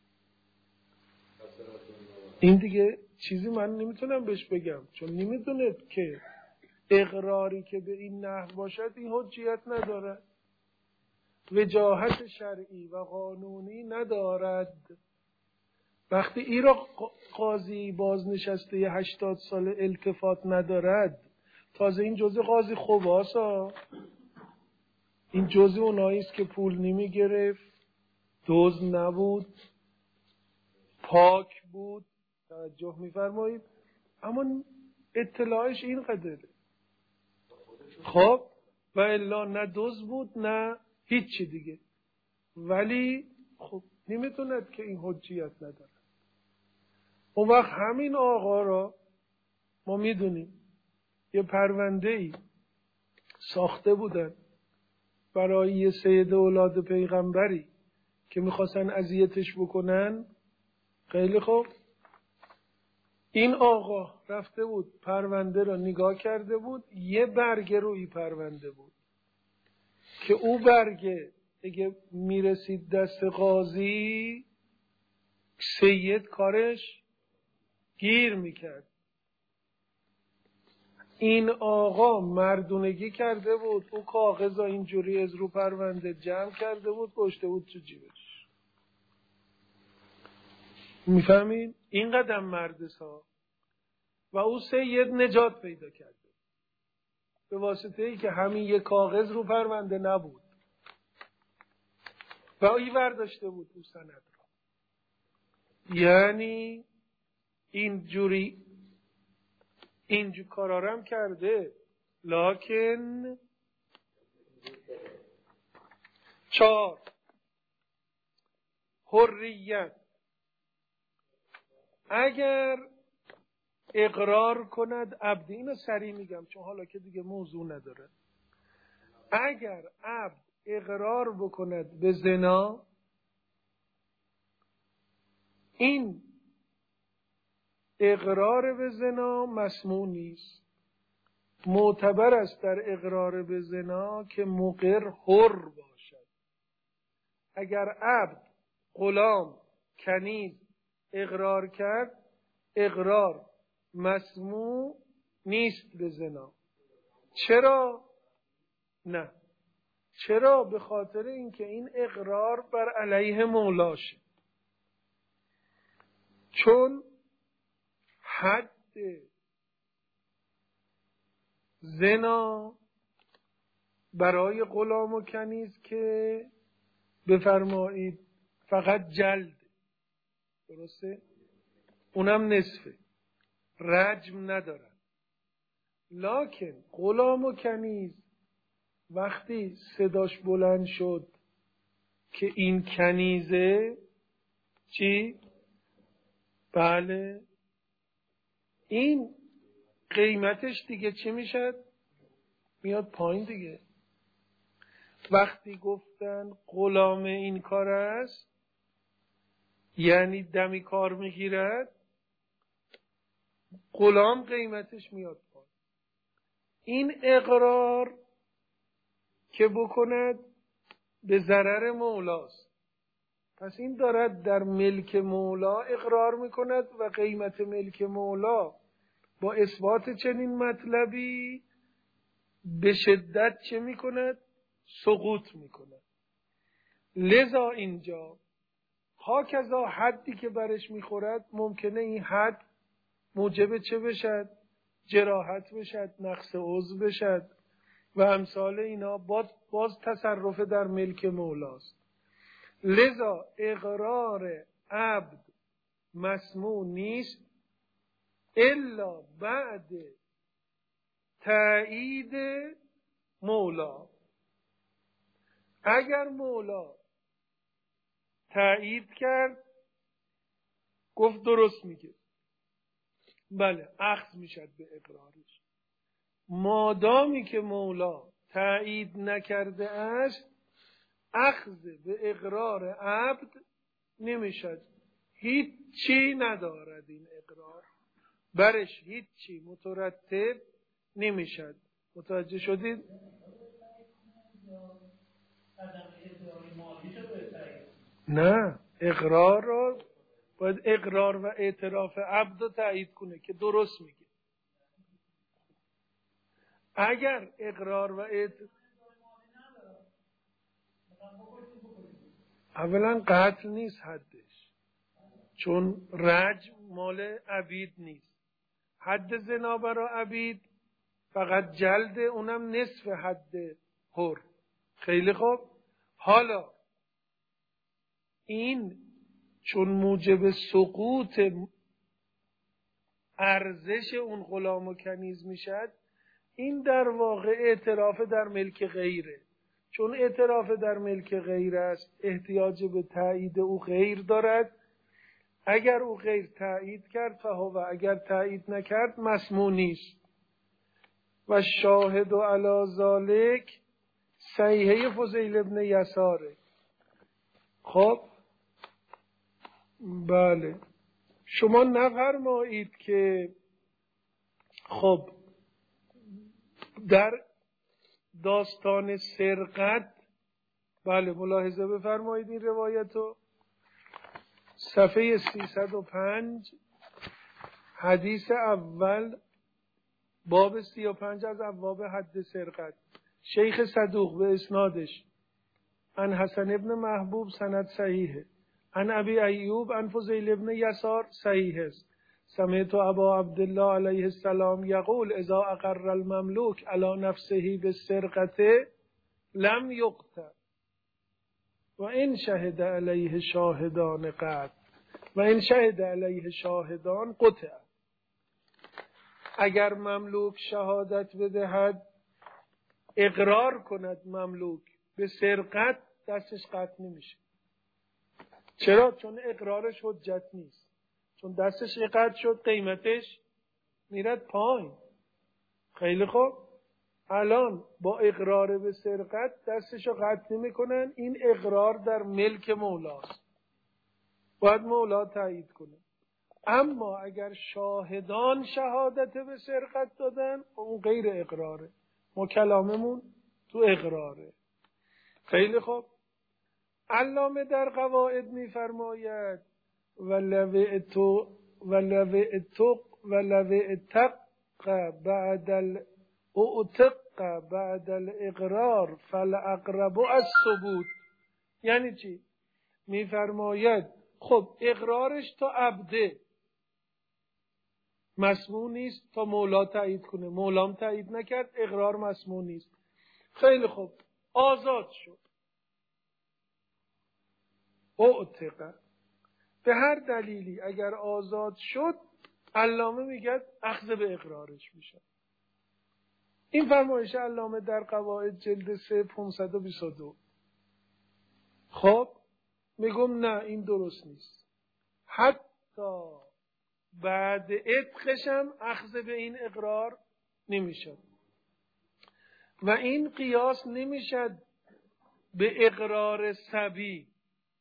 این دیگه چیزی من نمیتونم بهش بگم، چون نمیدونه که اقراری که به این نحو باشد این حجیت ندارد، وجاهت شرعی و قانونی ندارد. وقتی این را قاضی بازنشسته 80 سال التفات ندارد، تازه این جزء قاضی خباسا، این جزء اونایی است که پول نمی گرفت، دزد نبود، پاک بود، توجه می‌فرمایید، اما اطلاعش این قدره. خب و الا نه دزد بود نه هیچی دیگه، ولی خب نمیتوند که این حجیت نداره. اون وقت همین آقا را ما میدونیم یه پرونده‌ای ساخته بودن برای یه سید اولاد پیغمبری که میخواستن اذیتش بکنن. خیلی خوب، این آقا رفته بود پرونده را نگاه کرده بود، یه برگه روی پرونده بود که او برگه اگه میرسید دست قاضی سید کارش گیر میکرد. این آقا مردونگی کرده بود، او کاغذا اینجوری از رو پرونده جمع کرده بود، گشته بود تو جیبش. میفهمین؟ این قدم مردسا. و او سید نجات پیدا کرده به واسطه ای که همین یک کاغذ رو پرونده نبود و ای برداشته بود او سند را. یعنی اینجوری کارارم کرده. لکن 4 حریت، اگر اقرار کند عبد، اینو سریع میگم چون حالا که دیگه موضوع نداره، اگر عبد اقرار بکند به زنا، این اقرار به زنا مسموع نیست. معتبر است در اقرار به زنا که مقر حر باشد. اگر عبد، غلام، کنیز اقرار کرد، اقرار مسموع نیست به زنا. چرا؟ نه. چرا؟ به خاطر اینکه این اقرار بر علیه مولاشه. چون حد زنا برای غلام و کنیز که بفرمایید فقط جلد، درسته؟ اونم نصفه، رجم ندارن. لکن غلام و کنیز وقتی صداش بلند شد که این کنیزه، چی؟ بله، این قیمتش دیگه چی میشد؟ میاد پایین دیگه. وقتی گفتن غلام این کار است، یعنی دمی کار میگیرد، غلام قیمتش میاد پایین. این اقرار که بکند به ضرر مولاست. پس این دارد در ملک مولا اقرار میکند و قیمت ملک مولا با اثبات چنین مطلبی به شدت چه میکند؟ سقوط میکند. لذا اینجا هاکذا حدی که برش میخورد ممکنه این حد موجب چه بشد؟ جراحت بشد، نقص عضو بشد و امثال اینا باز تصرف در ملک مولاست. لذا اقرار عبد مسموع نیست الا بعد تایید مولا. اگر مولا تایید کرد گفت درست میگه، بله اخذ میشد به اقرارش. مادامی که مولا تایید نکرده است اخذ به اقرار عبد نمیشد. هیچی ندارد این اقرار، برش هیچی مترتب نمیشد. متوجه شدید؟ نه، اقرار رو باید اقرار و اعتراف عبد رو تایید کنه که درست میگه. اگر اقرار و اعتراف اولا قتل نیست حدش، چون رجم مال عبید نیست. حد زنا برای عبید فقط جلد، اونم نصف حد حر. خیلی خوب. حالا این چون موجب سقوط ارزش اون غلام و کنیز میشد، این در واقع اعتراف در ملک غیره. چون اعتراف در ملک غیر است احتیاج به تایید او غیر دارد. اگر او غیر تایید کرد فهو، اگر تایید نکرد مسموع نیست. و شاهد و علی ذالک صحیحه فضیل ابن یساره. خب بله، شما نفرمایید که خب در داستان سرقت، بله ملاحظه بفرمایید این روایتو، صفحه 305 حدیث اول باب 35 از ابواب حد سرقت. شیخ صدوق به اسنادش عن حسن ابن محبوب سند صحیحه، عن ابی ایوب عن فضیل ابن یسار صحیح است. سمعت ابا عبدالله علیه السلام یقول اذا اقر المملوک علی نفسه بالسرقه لم یقتل و ان شهد علیه شاهدان قتل و ان شهد علیه شاهدان قطع. اگر مملوک شهادت بدهد، اقرار کند مملوک به سرقت، دستش قطع نمیشه. چرا؟ چون اقرارش حجت نیست. چون دستش قطع شد قیمتش میرد پایین. خیلی خوب. الان با اقرار به سرقت دستشو قطع نمیکنن. این اقرار در ملک مولاست، باید مولا تایید کنه. اما اگر شاهدان شهادت به سرقت دادن، اون غیر اقراره. ما کلاممون تو اقراره. خیلی خوب. علامه در قواعد میفرماید ولو اتق بعد الاقرار فالاقرب الثبوت. یعنی چی؟ میفرماید خب اقرارش تا عبده مسموع نیست تا مولا تایید کنه. مولام تایید نکرد، اقرار مسموع نیست. خیلی خوب، آزاد شد، اعتق، به هر دلیلی اگر آزاد شد، علامه میگه اخذ به اقرارش میشه. این فرمایش علامه در قواعد جلد 3 522. خب میگم نه، این درست نیست. حتی بعد عتقش هم اخذ به این اقرار نمیشه و این قیاس نمیشد به اقرار صبی.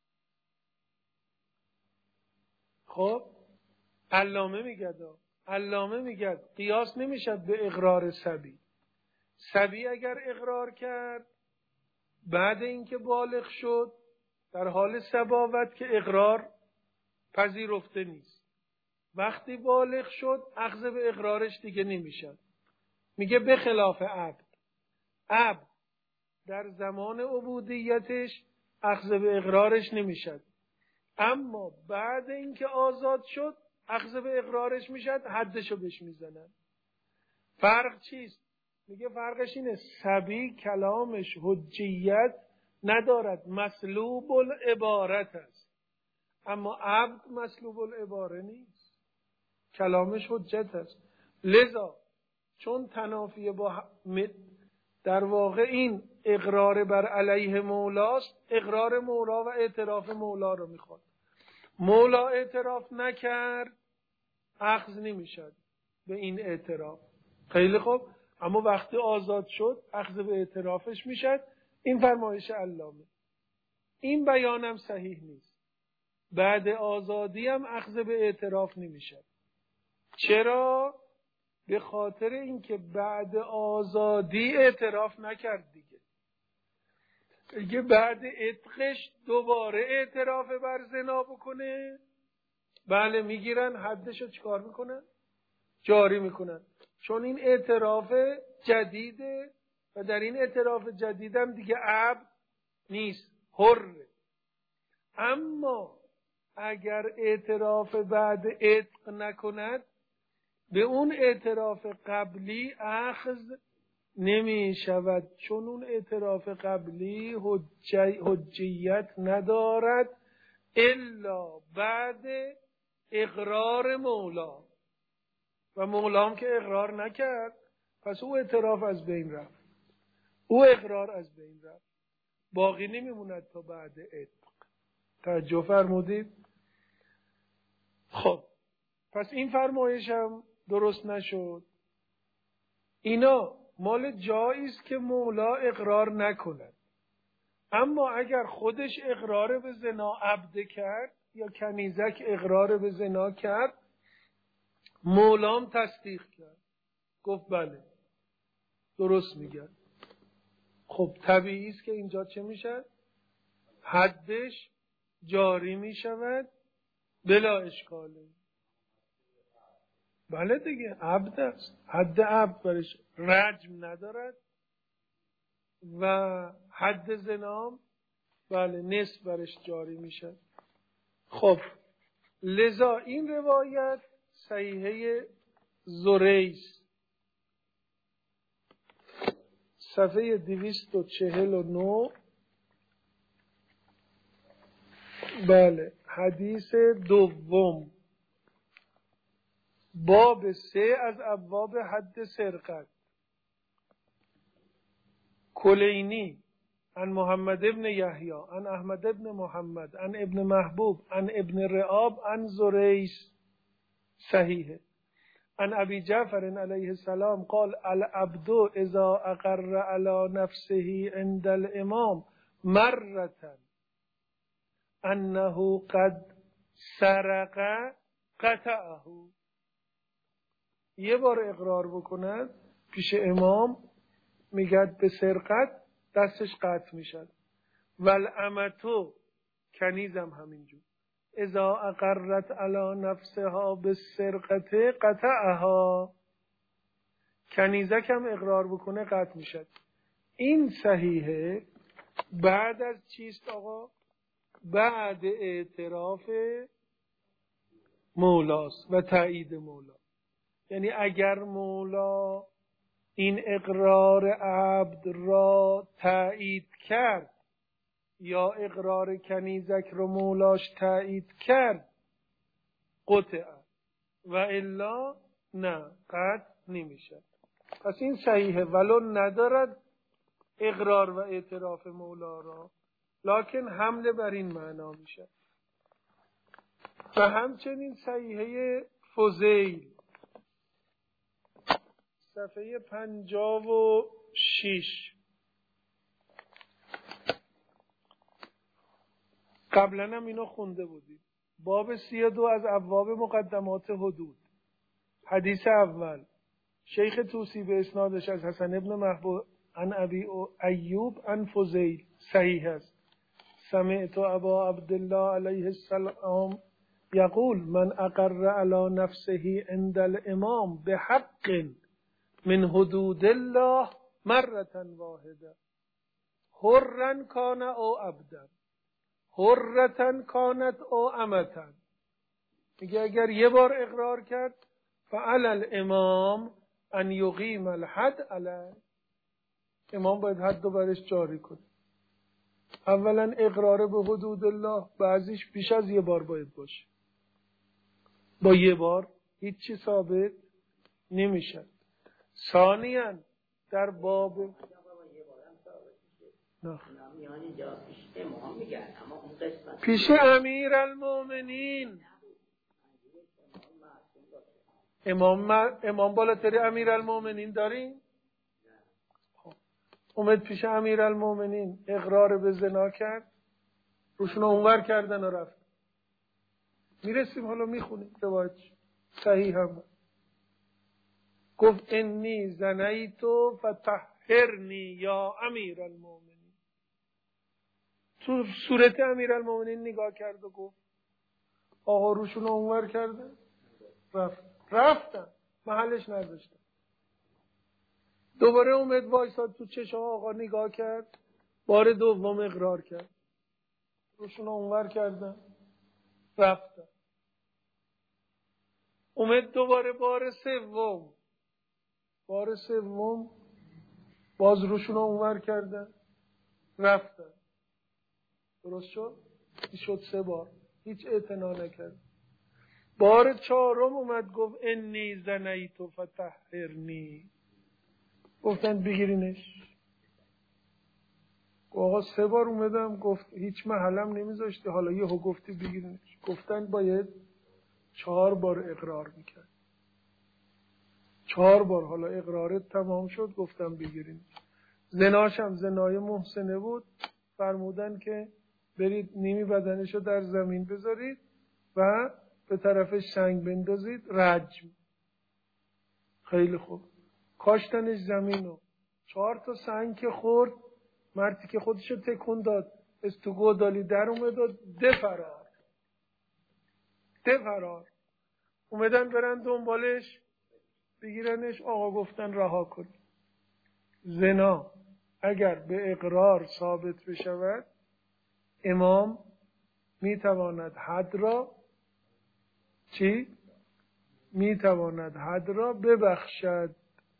خب علامه میگه قیاس نمیشد به اقرار صبی. صبی اگر اقرار کرد بعد اینکه بالغ شد در حال صباوت که اقرار پذیرفته نیست. وقتی بالغ شد اخذ به اقرارش دیگه نمیشد. میگه به خلاف عبد در زمان عبودیتش اخذ به اقرارش نمیشد، اما بعد اینکه آزاد شد اخذ به اقرارش میشد، حدشو بهش میزنن. فرق چیست؟ میگه فرقش اینه صبی کلامش حجیت ندارد، مسلوب العبارت است، اما عبد مسلوب العباره نیست، کلامش حجت است. لذا چون تنافی با در واقع این اقرار بر علیه مولاست، اقرار مولا و اعتراف مولا رو میخواد. مولا اعتراف نکرد اخذ نمیشد به این اعتراف. خیلی خوب، اما وقتی آزاد شد اخذ به اعترافش میشد. این فرمایش علامه. این بیانم صحیح نیست. بعد آزادی هم اخذ به اعتراف نمیشد. چرا؟ به خاطر اینکه بعد آزادی اعتراف نکرد دیگه بعد عتقش دوباره اعتراف بر زنا بکنه، بله میگیرن حدشو چیکار میکنن؟ جاری میکنن. چون این اعتراف جدیده و در این اعتراف جدیدم دیگه عبد نیست، حره. اما اگر اعتراف بعد عتق نکند به اون اعتراف قبلی اخذ نمی شود، چون اون اعتراف قبلی حجیت ندارد الا بعد اقرار مولا، و مولا هم که اقرار نکرد پس او اعتراف از بین رفت، او اقرار از بین رفت، باقی نمیموند تا بعد عتق. توجه فرمودید؟ خب پس این فرمایش هم درست نشد. اینا مال جایی است که مولا اقرار نکند، اما اگر خودش اقرار به زنا عبد کرد یا کنیزک اقرار به زنا کرد، مولام تصدیق کرد، گفت بله درست میگن. خب طبیعی است که اینجا چه میشه؟ حدش جاری میشود بلا اشکاله. بله دیگه عبد است، حد عبد برش رجم ندارد و حد زنام بله نصف برش جاری میشه. خب لذا این روایت صحیحه زریس صفحه 249 بله حدیث دوم باب 3 از ابواب حد سرقت. کلینی عن محمد ابن یحیی عن احمد ابن محمد عن ابن محبوب عن ابن رعاب عن زریس صحیحه عن ابی جعفر علیه السلام قال العبد اذا اقر على نفسه عند الامام مرة انه قد سرق قطعه. یه بار اقرار بکند پیش امام میگد به سرقت، دستش قطع میشد. والامتو کنیزم همینجور اذا اقرت علی نفسها بالسرقت قطعها، کنیزک هم اقرار بکنه قطع میشد. این صحیحه بعد از چیست آقا؟ بعد اعتراف مولاست و تایید مولا. یعنی اگر مولا این اقرار عبد را تایید کرد یا اقرار کنیزک رو مولاش تایید کرد قطعه، و الا نه قطع نمیشه. پس این صحیحه ولو ندارد اقرار و اعتراف مولا را، لکن حمله بر این معنا میشه. و همچنین صحیحه فضیل صفحه 56 قبلا هم اینو خونده بودید. باب 32 از ابواب مقدمات حدود. حدیث اول شیخ طوسی به اسنادش از حسن ابن عن ابی ایوب عن فضیل صحیح است. سمعت ابا عبدالله علیه السلام یقول من اقر علی نفسه عند الامام بحق من حدود الله مرة واحده حرا کان او عبدا حرة کانت او امتا. میگه اگر یه بار اقرار کرد فعلی الامام ان یقیم الحد علیه، امام باید حد رو برش جاری کنه. اولا اقرار به حدود الله بعضیش بیش از یه بار باید باشه، با یه بار هیچی ثابت نمیشه. ثانیاً در باب پیش امیر المومنین، امام بالاتر امیر المومنین داریم. اومد پیش امیر المومنین اقرار به زنا کرد، روشون اونور کردن و رفت. میرسیم حالا میخونیم روایت صحیح هم. گفت انی زنیتو فتحرنی یا امیر المومنین. تو صورت امیر المومنین نگاه کرد و گفت آقا روشون اونور کردن رفتن محلش نذاشتن. دوباره اومد وایساد تو چشم آقا نگاه کرد، بار دوم اقرار کرد، روشون اونور کردن رفتن. اومد دوباره بار سوم باز روشون اونور کردن رفتن. درست شد 3 بار هیچ اعتنا نکرد. بار 4 اومد گفت انی زنیتو فتحرنی. گفتن بگیرینش. آقا 3 بار اومدم گفت هیچ محلم نمیذاشتی، حالا یهو گفتی بگیرینش. گفتن باید 4 بار اقرار میکرد. 4 بار حالا اقرارت تمام شد گفتم بگیرینش. زناشم زنای محسنه بود، فرمودن که برید نیمی بدنشو در زمین بذارید و به طرفش سنگ بندازید رجم. خیلی خوب کاشتنش زمینو، 4 تا سنگ که خورد، مردی که خودشو تکون داد استوگو دالی در اومد و فرار. اومدن برن دنبالش بگیرنش. آقا گفتن رها کن. زنا اگر به اقرار ثابت بشود امام میتواند حد را ببخشد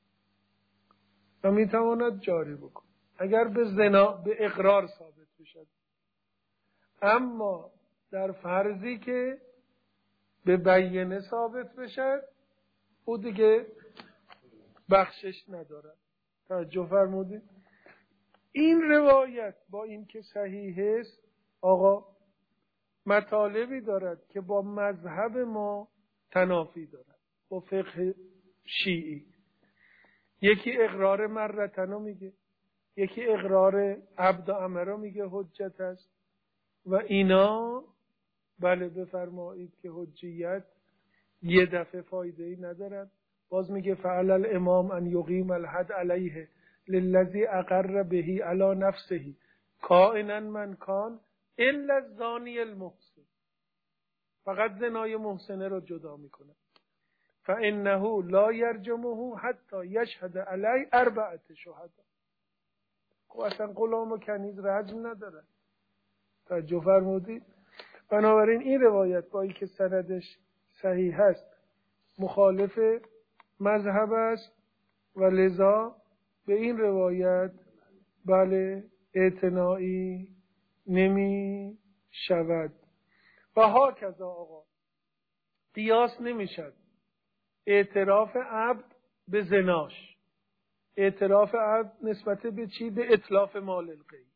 و میتواند جاری بکن اگر به اقرار ثابت بشد. اما در فرضی که به بیانه ثابت بشد او دیگه بخشش ندارد. توجه فرمودید؟ این روایت با این که صحیح است آقا مطالبی دارد که با مذهب ما تنافی دارد، با فقه شیعی. یکی اقرار مرتنو میگه، یکی اقرار عبد و امرا میگه حجت است و اینا بله بفرمایید که حجیت یه دفعه فایده ای ندارد. باز میگه فعل الامام ان یقیم الحد علیه للذی اقر بهی علی نفسه کائنا من کان الا الزانی المحسن. فقط زنای محسنه رو جدا میکنه. فانه لا یرجمه حتی یشهد علی 4 شهدا. خب اصلا غلام و کنیز رجم نداره. توجه فرمودید؟ بنابراین این روایت با اینکه سندش صحیح است مخالف مذهب است و لذا به این روایت بله اعتنایی نمی شود. و هاکذا آقا قیاس نمی شد اعتراف عبد به زناش. اعتراف عبد نسبت به چی؟ به اتلاف مال الغیر.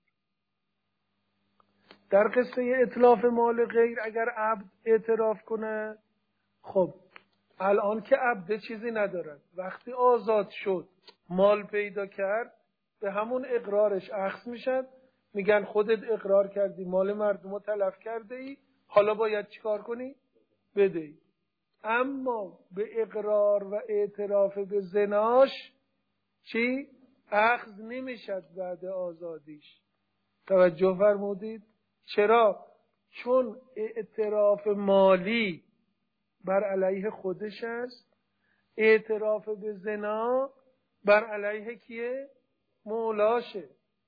در قصه اتلاف مال غیر اگر عبد اعتراف کنه، خب الان که عبد چیزی ندارد، وقتی آزاد شد مال پیدا کرد به همون اقرارش اخذ میشد. میگن خودت اقرار کردی مال مردم رو تلف کرده ای، حالا باید چیکار کنی؟ بدهی. اما به اقرار و اعتراف به زناش چی؟ اخذ نمیشد بعد آزادیش. توجه فرمودید؟ چرا؟ چون اعتراف مالی بر علیه خودش است، اعتراف به زنا بر علیه کیه؟ مولاشه.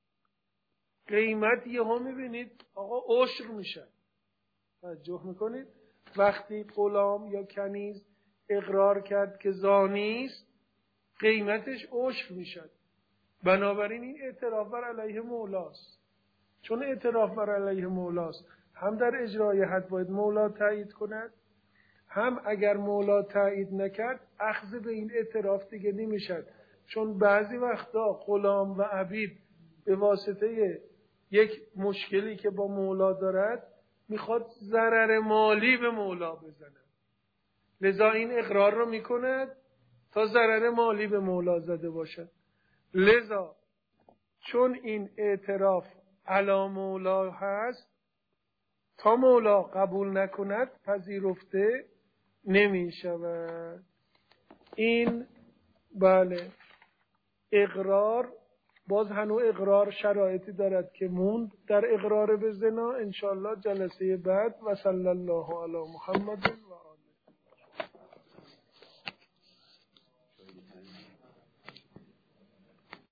قیمت یهو میبینید آقا عشق میشه. توجه میکنید؟ وقتی غلام یا کنیز اقرار کرد که زانی است، قیمتش عشق میشه. بنابراین این اعتراف بر علیه مولاست. چون اعتراف بر علیه مولاست، هم در اجرای حد باید مولا تایید کند، هم اگر مولا تایید نکرد اخذ به این اعتراف دیگه نمیشد. چون بعضی وقتا غلام و عبید به واسطه یک مشکلی که با مولا دارد میخواد ضرر مالی به مولا بزند، لذا این اقرار رو میکند تا ضرر مالی به مولا زده باشد. لذا چون این اعتراف علی مولا هست، تا مولا قبول نکند پذیرفته نمی شود. این بله اقرار، باز هنوز اقرار شرایطی دارد که موند در اقرار به زنا. انشاءالله جلسه بعد. و صلی الله علی محمد.